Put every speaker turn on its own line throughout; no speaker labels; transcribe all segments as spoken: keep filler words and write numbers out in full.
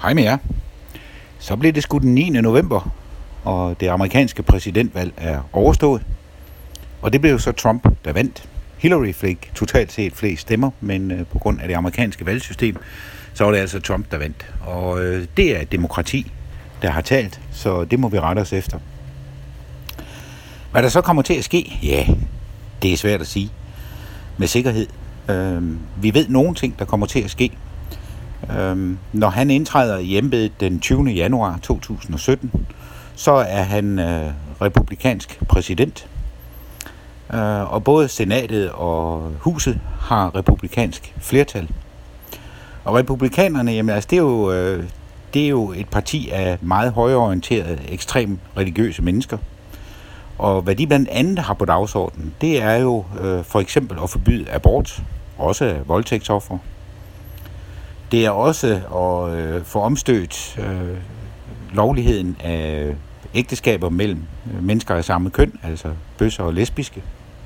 Hej med jer. Så blev det sgu den niende november, og det amerikanske præsidentvalg er overstået. Og det blev så Trump, der vandt. Hillary fik totalt set flest stemmer, men øh, på grund af det amerikanske valgsystem, så var det altså Trump, der vandt. Og øh, det er et demokrati, der har talt, så det må vi rette os efter. Hvad der så kommer til at ske? Ja, det er svært at sige med sikkerhed. Øh, vi ved nogle ting, der kommer til at ske. Øh, når han indtræder i embedet den tyvende januar to tusind og sytten, så er han øh, republikansk præsident. Øh, og både senatet og huset har republikansk flertal. Og republikanerne, jamen altså, det er jo, øh, det er jo et parti af meget højreorienterede, ekstremt religiøse mennesker. Og hvad de blandt andet har på dagsordenen, det er jo øh, for eksempel at forbyde abort, også voldtægtsofre. Det er også at øh, få omstødt øh, lovligheden af ægteskaber mellem mennesker af samme køn, altså bøsser og lesbiske.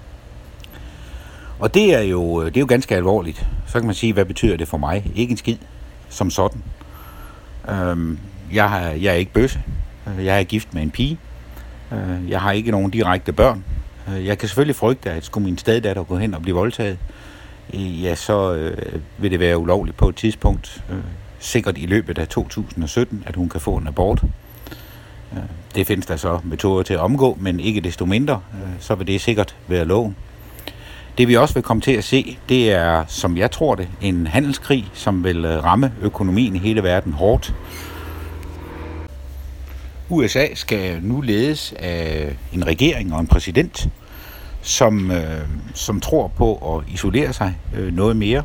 Og det er jo, det er jo ganske alvorligt. Så kan man sige, hvad betyder det for mig? Ikke en skid som sådan. Øhm, jeg, har, jeg er ikke bøsse. Jeg er gift med en pige. Jeg har ikke nogen direkte børn. Jeg kan selvfølgelig frygte, at skulle min steddatter gå hen og blive voldtaget, ja, så øh, vil det være ulovligt på et tidspunkt, øh, sikkert i løbet af to tusind og sytten, at hun kan få en abort. Øh, det findes der så metoder til at omgå, men ikke desto mindre, øh, så vil det sikkert være loven. Det vi også vil komme til at se, det er, som jeg tror det, en handelskrig, som vil ramme økonomien i hele verden hårdt. U S A skal nu ledes af en regering og en præsident, som, øh, som tror på at isolere sig øh, noget mere.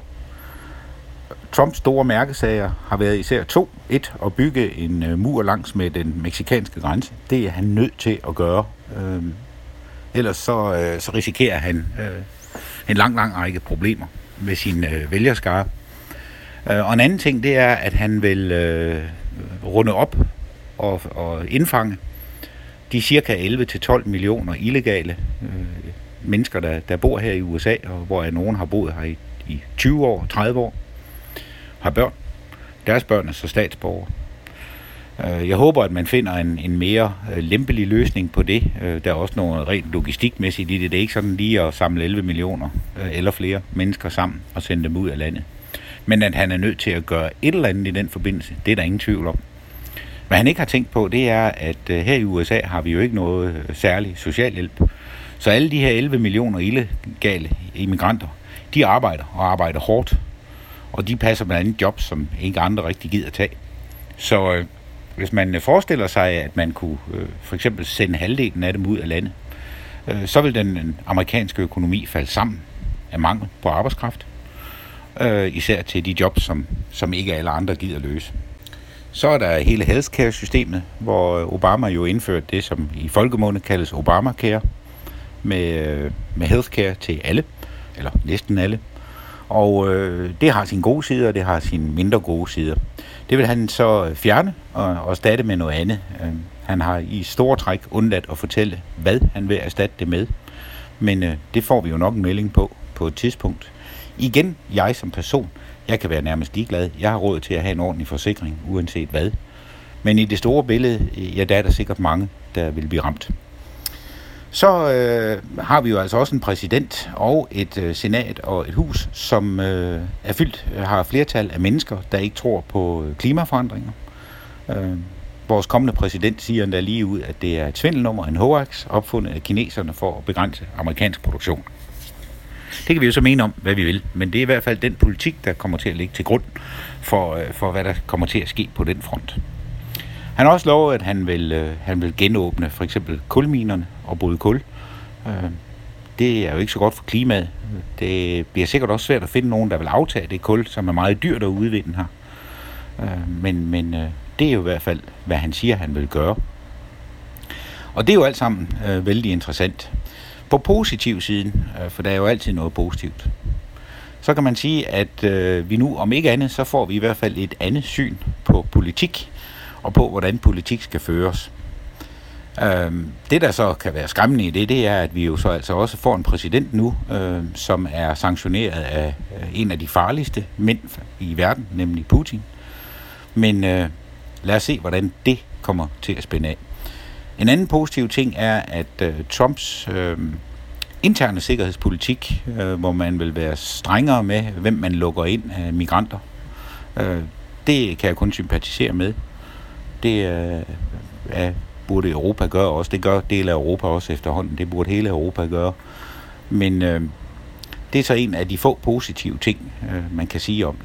Trumps store mærkesager har været især to. Et, at bygge en øh, mur langs med den meksikanske grænse. Det er han nødt til at gøre. Øh, ellers så, øh, så risikerer han øh, en lang, lang række problemer med sin øh, vælgerskare. Øh, og en anden ting, det er, at han vil øh, runde op og, og indfange de cirka elleve til tolv millioner illegale øh, mennesker, der, der bor her i U S A, og hvor nogen har boet her i, i tyve år, tredive år, har børn. Deres børn er så statsborgere. Jeg håber, at man finder en, en mere lempelig løsning på det. Der er også noget rent logistikmæssigt i det. Det er ikke sådan lige at samle elleve millioner eller flere mennesker sammen og sende dem ud af landet. Men at han er nødt til at gøre et eller andet i den forbindelse, det er der ingen tvivl om. Hvad han ikke har tænkt på, det er, at her i U S A har vi jo ikke noget særlig socialhjælp. Så alle de her elleve millioner illegale immigranter, de arbejder og arbejder hårdt. Og de passer blandt andet jobs, som ikke andre rigtig gider tage. Så øh, hvis man forestiller sig, at man kunne øh, for eksempel sende halvdelen af dem ud af landet, øh, så vil den amerikanske økonomi falde sammen af mangel på arbejdskraft. Øh, især til de jobs, som, som ikke alle andre gider løse. Så er der hele healthcare-systemet, hvor Obama jo indførte det, som i folkemunde kaldes Obamacare, med, med healthcare til alle, eller næsten alle. Og øh, det har sine gode sider, og det har sine mindre gode sider. Det vil han så fjerne og, og erstatte med noget andet. Øh, han har i store træk undladt at fortælle, hvad han vil erstatte det med. Men øh, det får vi jo nok en melding på på et tidspunkt. Igen, jeg som person, jeg kan være nærmest ligeglad. Jeg har råd til at have en ordentlig forsikring, uanset hvad. Men i det store billede, ja, der er der sikkert mange, der vil blive ramt. Så øh, har vi jo altså også en præsident og et øh, senat og et hus, som øh, er fyldt, har flertal af mennesker, der ikke tror på klimaforandringer. Øh, vores kommende præsident siger endda lige ud, at det er et svindelnummer, en hoax, opfundet af kineserne for at begrænse amerikansk produktion. Det kan vi jo så mene om, hvad vi vil, men det er i hvert fald den politik, der kommer til at ligge til grund for, øh, for hvad der kommer til at ske på den front. Han har også lovet, at han vil, øh, han vil genåbne for eksempel kulminerne og bryde kul. Øh, det er jo ikke så godt for klimaet. Det bliver sikkert også svært at finde nogen, der vil aftage det kul, som er meget dyrt at udvinde her. Øh, men men øh, det er jo i hvert fald, hvad han siger, han vil gøre. Og det er jo alt sammen øh, vældig interessant. På positiv siden, øh, for der er jo altid noget positivt, så kan man sige, at øh, vi nu, om ikke andet, så får vi i hvert fald et andet syn på politik, og på, hvordan politik skal føres. Øhm, det, der så kan være skræmmende i det, det er, at vi jo så altså også får en præsident nu, øh, som er sanktioneret af øh, en af de farligste mænd i verden, nemlig Putin. Men øh, lad os se, hvordan det kommer til at spænde af. En anden positiv ting er, at øh, Trumps øh, interne sikkerhedspolitik, øh, hvor man vil være strengere med, hvem man lukker ind af migranter, øh, det kan jeg kun sympatisere med. Det øh, er, burde Europa gøre også. Det gør dele af Europa også efterhånden. Det burde hele Europa gøre. Men øh, det er så en af de få positive ting, øh, man kan sige om det.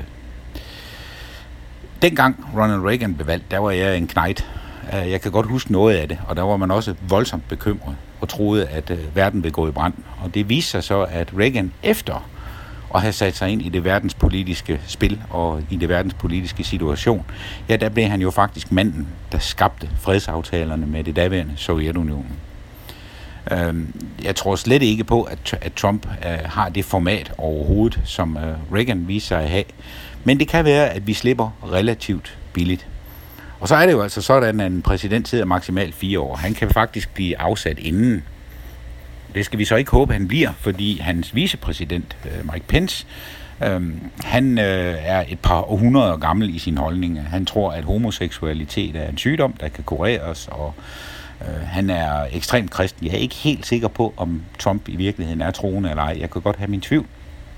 Dengang Ronald Reagan blev valgt, der var jeg en knejt. Jeg kan godt huske noget af det, og der var man også voldsomt bekymret og troede, at øh, verden ville gå i brand. Og det viste sig så, at Reagan efter at have sat sig ind i det verdenspolitiske spil og i det verdenspolitiske situation, ja, der blev han jo faktisk manden, der skabte fredsaftalerne med det daværende Sovjetunionen. Øh, jeg tror slet ikke på, at, at Trump øh, har det format overhovedet, som øh, Reagan viste sig at have. Men det kan være, at vi slipper relativt billigt. Og så er det jo altså sådan, at en præsident sidder maksimalt fire år. Han kan faktisk blive afsat inden. Det skal vi så ikke håbe, han bliver, fordi hans vicepræsident, Mike Pence, øh, han øh, er et par århundreder gammel i sin holdning. Han tror, at homoseksualitet er en sygdom, der kan kureres, og øh, han er ekstremt kristen. Jeg er ikke helt sikker på, om Trump i virkeligheden er troende eller ej. Jeg kan godt have min tvivl.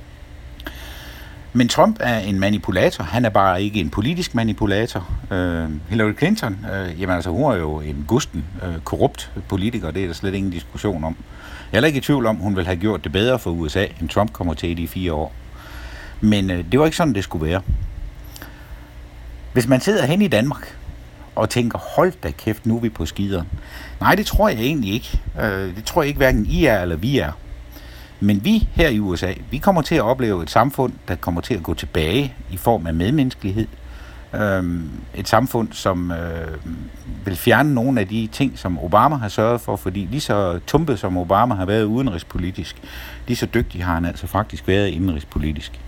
Men Trump er en manipulator. Han er bare ikke en politisk manipulator. Uh, Hillary Clinton, uh, jamen altså, hun er jo en gusten, uh, korrupt politiker. Det er der slet ingen diskussion om. Jeg er heller ikke i tvivl om, hun ville have gjort det bedre for U S A, end Trump kommer til i de fire år. Men uh, det var ikke sådan, det skulle være. Hvis man sidder hen i Danmark og tænker, hold da kæft, nu er vi på skideren. Nej, det tror jeg egentlig ikke. Uh, det tror jeg ikke, hverken I er eller vi er. Men vi her i U S A, vi kommer til at opleve et samfund, der kommer til at gå tilbage i form af medmenneskelighed. Øhm, et samfund, som øh, vil fjerne nogle af de ting, som Obama har sørget for, fordi lige så tumpet som Obama har været udenrigspolitisk, lige så dygtig har han altså faktisk været indenrigspolitisk.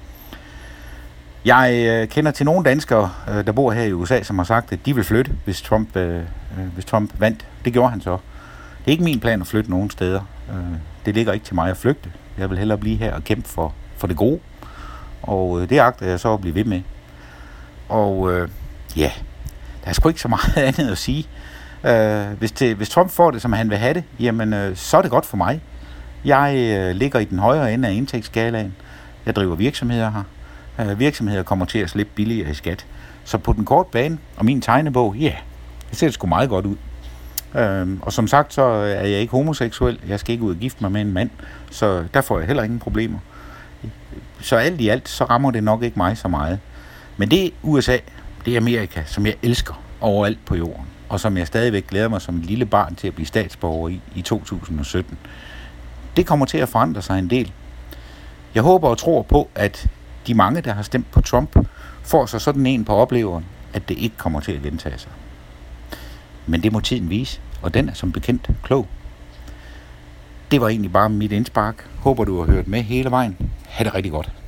Jeg øh, kender til nogle danskere, øh, der bor her i U S A, som har sagt, at de vil flytte, hvis Trump, øh, hvis Trump vandt. Det gjorde han så. Det er ikke min plan at flytte nogen steder. Det ligger ikke til mig at flygte. Jeg vil hellere blive her og kæmpe for, for det gode. Og det agter jeg så at blive ved med. Og øh, ja, der er sgu ikke så meget andet at sige. Øh, hvis, det, hvis Trump får det, som han vil have det, jamen øh, så er det godt for mig. Jeg øh, ligger i den højere ende af indtægtsskalaen. Jeg driver virksomheder her. Øh, virksomheder kommer til at slippe billigere i skat. Så på den korte bane og min tegnebog, ja, yeah, det ser sgu meget godt ud. Øhm, og som sagt, så er jeg ikke homoseksuel. Jeg skal ikke ud og gifte mig med en mand, så der får jeg heller ingen problemer. Så alt i alt, så rammer det nok ikke mig så meget. Men det er U S A, det er Amerika, som jeg elsker overalt på jorden, og som jeg stadigvæk glæder mig som et lille barn til at blive statsborger i i to tusind og sytten. Det kommer til at forandre sig en del. Jeg håber og tror på, at de mange, der har stemt på Trump, får så sådan en på opleveren, at det ikke kommer til at gentage sig. Men det må tiden vise, og den er som bekendt klog. Det var egentlig bare mit indspark. Håber, du har hørt med hele vejen. Ha' det rigtig godt.